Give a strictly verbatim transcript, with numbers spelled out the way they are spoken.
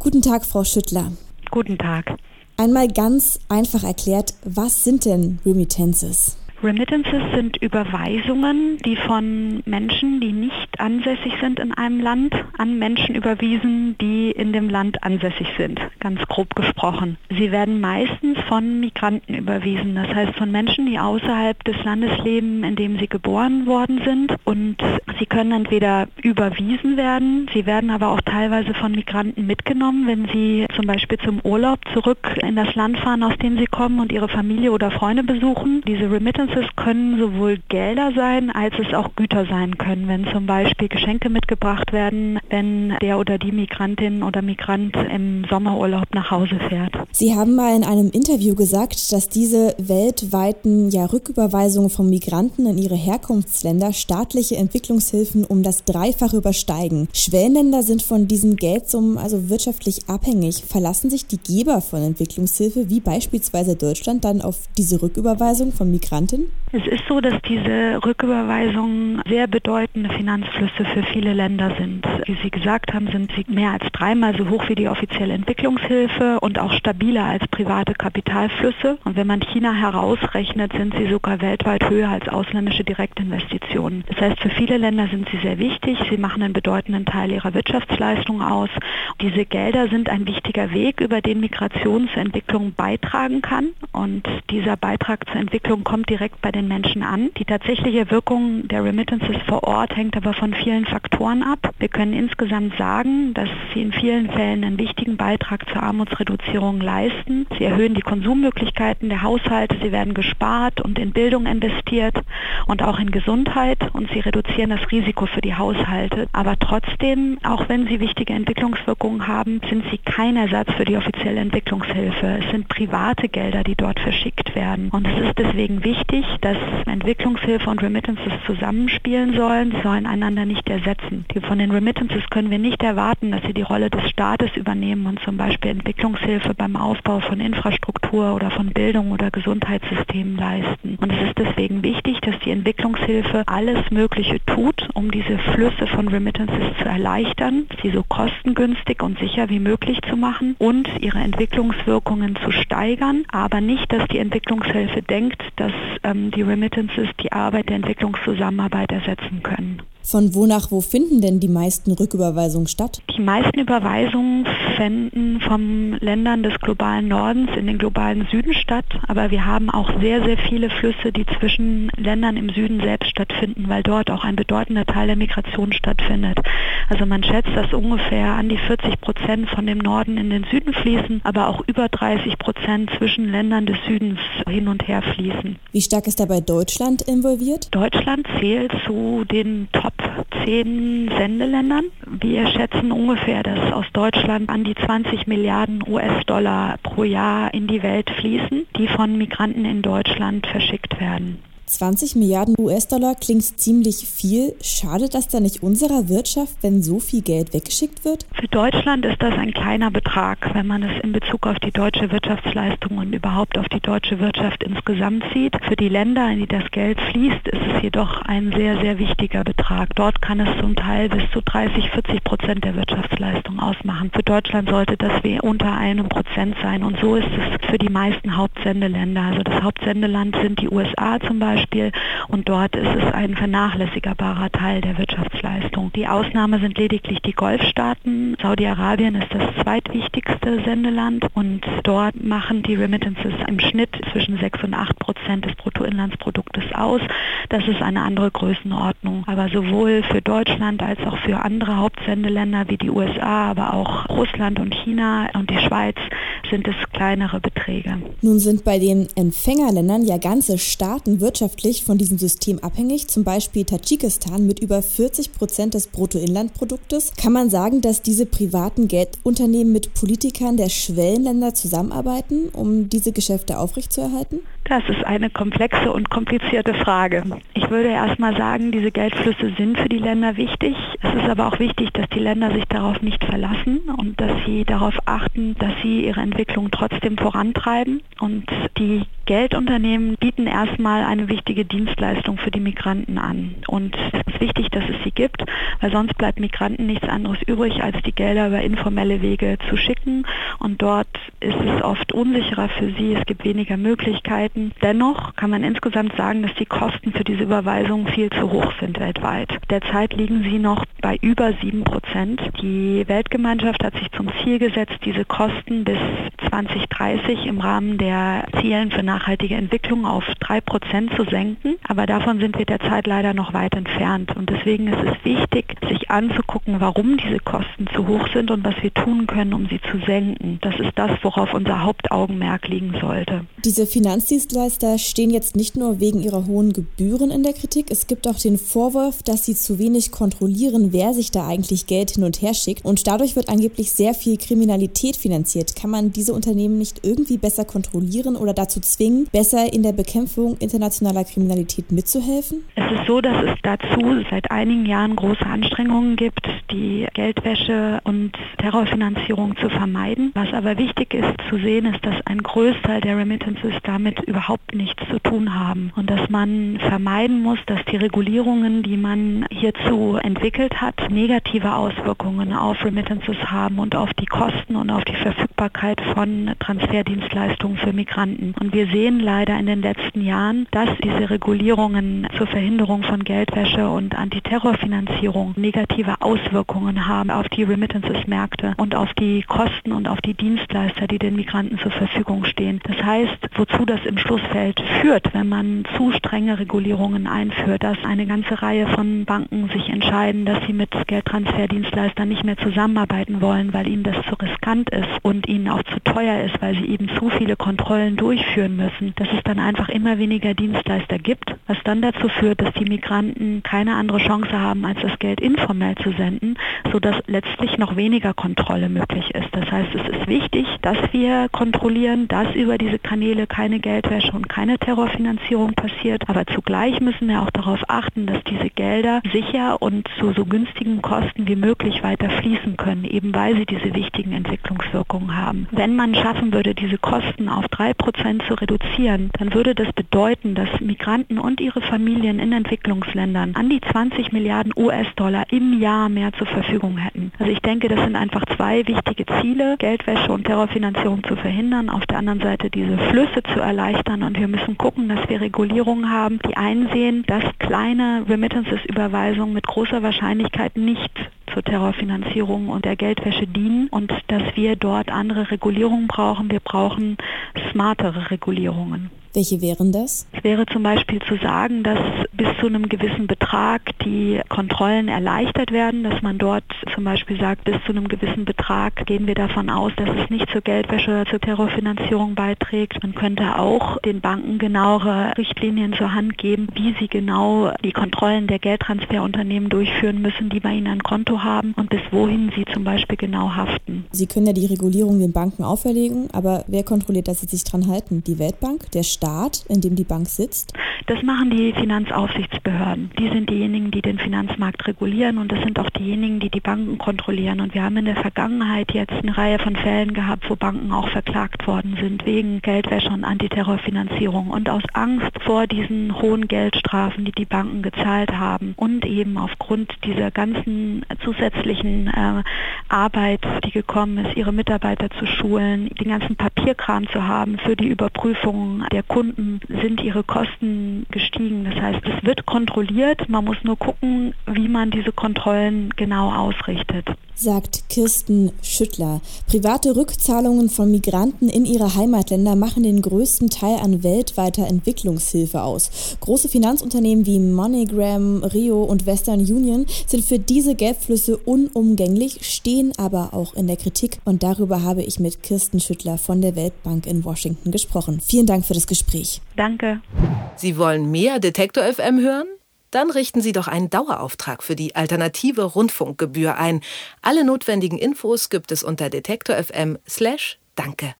Guten Tag, Frau Schüttler. Guten Tag. Einmal ganz einfach erklärt, was sind denn Remittances? Remittances sind Überweisungen, die von Menschen, die nicht ansässig sind in einem Land, an Menschen überwiesen, die in dem Land ansässig sind, ganz grob gesprochen. Sie werden meistens von Migranten überwiesen, das heißt von Menschen, die außerhalb des Landes leben, in dem sie geboren worden sind. Und sie können entweder überwiesen werden, sie werden aber auch teilweise von Migranten mitgenommen, wenn sie zum Beispiel zum Urlaub zurück in das Land fahren, aus dem sie kommen und ihre Familie oder Freunde besuchen. Diese Remittances können sowohl Gelder sein, als es auch Güter sein können, wenn zum Beispiel Geschenke mitgebracht werden, wenn der oder die Migrantin oder Migrant im Sommerurlaub nach Hause fährt. Sie haben mal in einem Interview gesagt, dass diese weltweiten ja, Rücküberweisungen von Migranten in ihre Herkunftsländer staatliche Entwicklungshilfen um das Dreifache übersteigen. Schwellenländer sind von diesen Geldsummen also wirtschaftlich abhängig. Verlassen sich die Geber von Entwicklungshilfe, wie beispielsweise Deutschland, dann auf diese Rücküberweisung von Migranten? Es ist so, dass diese Rücküberweisungen sehr bedeutende Finanzflüsse für viele Länder sind. Wie Sie gesagt haben, sind sie mehr als dreimal so hoch wie die offizielle Entwicklungshilfe und auch stabiler als private Kapitalflüsse. Und wenn man China herausrechnet, sind sie sogar weltweit höher als ausländische Direktinvestitionen. Das heißt, für viele Länder sind sie sehr wichtig. Sie machen einen bedeutenden Teil ihrer Wirtschaftsleistung aus. Diese Gelder sind ein wichtiger Weg, über den Migration zur Entwicklung beitragen kann. Und dieser Beitrag zur Entwicklung kommt direkt bei den Menschen an. Die tatsächliche Wirkung der Remittances vor Ort hängt aber von vielen Faktoren ab. Wir können insgesamt sagen, dass sie in vielen Fällen einen wichtigen Beitrag zur Armutsreduzierung leisten. Sie erhöhen die Konsummöglichkeiten der Haushalte, sie werden gespart und in Bildung investiert und auch in Gesundheit und sie reduzieren das Risiko für die Haushalte. Aber trotzdem, auch wenn sie wichtige Entwicklungswirkungen haben, sind sie kein Ersatz für die offizielle Entwicklungshilfe. Es sind private Gelder, die dort verschickt werden. Und es ist deswegen wichtig, dass Entwicklungshilfe und Remittances zusammenspielen sollen. Sie sollen einander nicht ersetzen. Die von den Remittances können wir nicht erwarten, dass sie die Rolle des Staates übernehmen und zum Beispiel Entwicklungshilfe beim Aufbau von Infrastruktur oder von Bildung oder Gesundheitssystemen leisten. Und es ist deswegen wichtig, dass die Entwicklungshilfe alles Mögliche tut, um diese Flüsse von Remittances zu erleichtern, sie so kostengünstig und sicher wie möglich zu machen und ihre Entwicklungswirkungen zu steigern, aber nicht, dass die Entwicklungshilfe denkt, dass ähm, die Remittances die Arbeit der Entwicklungszusammenarbeit ersetzen können. Von wo nach wo finden denn die meisten Rücküberweisungen statt? Die meisten Überweisungen finden von Ländern des globalen Nordens in den globalen Süden statt, aber wir haben auch sehr, sehr viele Flüsse, die zwischen Ländern im Süden selbst stattfinden, weil dort auch ein bedeutender Teil der Migration stattfindet. Also man schätzt, dass ungefähr an die vierzig Prozent von dem Norden in den Süden fließen, aber auch über dreißig Prozent zwischen Ländern des Südens hin und her fließen. Wie stark ist dabei Deutschland involviert? Deutschland zählt zu den Top zehn Sendeländern. Wir schätzen ungefähr, dass aus Deutschland an die zwanzig Milliarden U S-Dollar pro Jahr in die Welt fließen, die von Migranten in Deutschland verschickt werden. zwanzig Milliarden U S-Dollar klingt ziemlich viel. Schadet das dann nicht unserer Wirtschaft, wenn so viel Geld weggeschickt wird? Für Deutschland ist das ein kleiner Betrag, wenn man es in Bezug auf die deutsche Wirtschaftsleistung und überhaupt auf die deutsche Wirtschaft insgesamt sieht. Für die Länder, in die das Geld fließt, ist es jedoch ein sehr, sehr wichtiger Betrag. Dort kann es zum Teil bis zu dreißig, vierzig Prozent der Wirtschaftsleistung ausmachen. Für Deutschland sollte das wie unter einem Prozent sein. Und so ist es für die meisten Hauptsendeländer. Also das Hauptsendeland sind die U S A zum Beispiel. Beispiel und dort ist es ein vernachlässigbarer Teil der Wirtschaftsleistung. Die Ausnahme sind lediglich die Golfstaaten. Saudi-Arabien ist das zweitwichtigste Sendeland und dort machen die Remittances im Schnitt zwischen sechs und acht Prozent des Bruttoinlandsproduktes aus. Das ist eine andere Größenordnung. Aber sowohl für Deutschland als auch für andere Hauptsendeländer wie die U S A, aber auch Russland und China und die Schweiz sind es kleinere Beträge. Nun sind bei den Empfängerländern ja ganze Staaten wirtschaftlich von diesem System abhängig, zum Beispiel Tadschikistan mit über vierzig Prozent des Bruttoinlandproduktes. Kann man sagen, dass diese privaten Geldunternehmen mit Politikern der Schwellenländer zusammenarbeiten, um diese Geschäfte aufrechtzuerhalten? Das ist eine komplexe und komplizierte Frage. Ich würde erstmal sagen, diese Geldflüsse sind für die Länder wichtig. Es ist aber auch wichtig, dass die Länder sich darauf nicht verlassen und dass sie darauf achten, dass sie ihre Entwicklung trotzdem vorantreiben. Und die Geldunternehmen bieten erstmal eine wichtige Dienstleistung für die Migranten an. Und es ist wichtig, dass es sie gibt, weil sonst bleibt Migranten nichts anderes übrig, als die Gelder über informelle Wege zu schicken. Und dort ist es oft unsicherer für sie, es gibt weniger Möglichkeiten. Dennoch kann man insgesamt sagen, dass die Kosten für diese Überweisungen viel zu hoch sind weltweit. Derzeit liegen sie noch bei über sieben Prozent. Die Weltgemeinschaft hat sich zum Ziel gesetzt, diese Kosten bis zwanzig dreißig im Rahmen der Zielen für nachhaltige Entwicklung auf drei Prozent zu senken. Aber davon sind wir derzeit leider noch weit entfernt. Und deswegen ist es wichtig, sich anzugucken, warum diese Kosten zu hoch sind und was wir tun können, um sie zu senken. Das ist das, worauf unser Hauptaugenmerk liegen sollte. Diese Finanzdienstleister stehen jetzt nicht nur wegen ihrer hohen Gebühren in der Kritik. Es gibt auch den Vorwurf, dass sie zu wenig kontrollieren, wer sich da eigentlich Geld hin und her schickt. Und dadurch wird angeblich sehr viel Kriminalität finanziert. Kann man diese Unternehmen nicht irgendwie besser kontrollieren oder dazu zwingen, besser in der Bekämpfung internationaler Kriminalität mitzuhelfen? Es ist so, dass es dazu seit einigen Jahren große Anstrengungen gibt, die Geldwäsche und Terrorfinanzierung zu vermeiden. Was aber wichtig ist zu sehen, ist, dass ein Großteil der Remittances damit überhaupt nichts zu tun haben und dass man vermeiden muss, dass die Regulierungen, die man hierzu entwickelt hat, negative Auswirkungen auf Remittances haben und auf die Kosten und auf die Verfügbarkeit von Transferdienstleistungen für Migranten. Und wir sehen leider in den letzten Jahren, dass diese Regulierungen zur Verhinderung von Geldwäsche und Antiterrorfinanzierung negative Auswirkungen haben auf die Remittances-Märkte und auf die Kosten und auf die Dienstleister, die den Migranten zur Verfügung stehen. Das heißt, wozu das im Schlussfeld führt, wenn man zu strenge Regulierungen einführt, dass eine ganze Reihe von Banken sich entscheiden, dass sie mit Geldtransferdienstleistern nicht mehr zusammenarbeiten wollen, weil ihnen das zu riskant ist und ihnen auch zu teuer ist, weil sie eben zu viele Kontrollen durchführen müssen, dass es dann einfach immer weniger Dienstleister gibt, was dann dazu führt, dass die Migranten keine andere Chance haben, als das Geld informell zu senden, sodass letztlich noch weniger Kontrolle möglich ist. Das heißt, es ist wichtig, dass wir kontrollieren, dass über diese Kanäle keine Geldwäsche und keine Terrorfinanzierung passiert, aber zugleich müssen wir auch darauf achten, dass diese Gelder sicher und zu so günstigen Kosten wie möglich weiter fließen können, eben weil sie diese wichtigen Entwicklungswirkungen haben. Wenn man schaffen würde, diese Kosten auf drei Prozent zu reduzieren, dann würde das bedeuten, dass Migranten und ihre Familien in Entwicklungsländern an die zwanzig Milliarden U S-Dollar im Jahr mehr zur Verfügung hätten. Also ich denke, das sind einfach zwei wichtige Ziele, Geldwäsche und Terrorfinanzierung zu verhindern, auf der anderen Seite diese Flüsse zu erleichtern und wir müssen gucken, dass wir Regulierungen haben, die einsehen, dass kleine Remittances-Überweisungen mit großer Wahrscheinlichkeit nicht zur Terrorfinanzierung und der Geldwäsche dienen und dass wir dort andere Regulierungen brauchen. Wir brauchen smartere Regulierungen. Welche wären das? Es wäre zum Beispiel zu sagen, dass bis zu einem gewissen Betrag die Kontrollen erleichtert werden, dass man dort zum Beispiel sagt, bis zu einem gewissen Betrag gehen wir davon aus, dass es nicht zur Geldwäsche oder zur Terrorfinanzierung beiträgt. Man könnte auch den Banken genauere Richtlinien zur Hand geben, wie sie genau die Kontrollen der Geldtransferunternehmen durchführen müssen, die bei ihnen ein Konto haben und bis wohin sie zum Beispiel genau haften. Sie können ja die Regulierung den Banken auferlegen, aber wer kontrolliert, dass sie sich dran halten? Die Weltbank, der Staat, in dem die Bank sitzt? Das machen die Finanzaufsichtsbehörden. Die sind diejenigen, die den Finanzmarkt regulieren und das sind auch diejenigen, die die Banken kontrollieren. Und wir haben in der Vergangenheit jetzt eine Reihe von Fällen gehabt, wo Banken auch verklagt worden sind wegen Geldwäsche und Antiterrorfinanzierung. Und aus Angst vor diesen hohen Geldstrafen, die die Banken gezahlt haben und eben aufgrund dieser ganzen zusätzlichen äh, Arbeit, die gekommen ist, ihre Mitarbeiter zu schulen, den ganzen Papierkram zu haben für die Überprüfung der Kunden, sind ihre Kosten gestiegen. Das heißt, es wird kontrolliert, man muss nur gucken, wie man diese Kontrollen genau ausrichtet. Sagt Kirsten Schüttler. Private Rückzahlungen von Migranten in ihre Heimatländer machen den größten Teil an weltweiter Entwicklungshilfe aus. Große Finanzunternehmen wie MoneyGram, Rio und Western Union sind für diese Geldflüsse unumgänglich, stehen aber auch in der Kritik. Und darüber habe ich mit Kirsten Schüttler von der Weltbank in Washington gesprochen. Vielen Dank für das Gespräch. Danke. Sie wollen mehr Detektor F M hören? Dann richten Sie doch einen Dauerauftrag für die alternative Rundfunkgebühr ein. Alle notwendigen Infos gibt es unter detektor F M slash danke.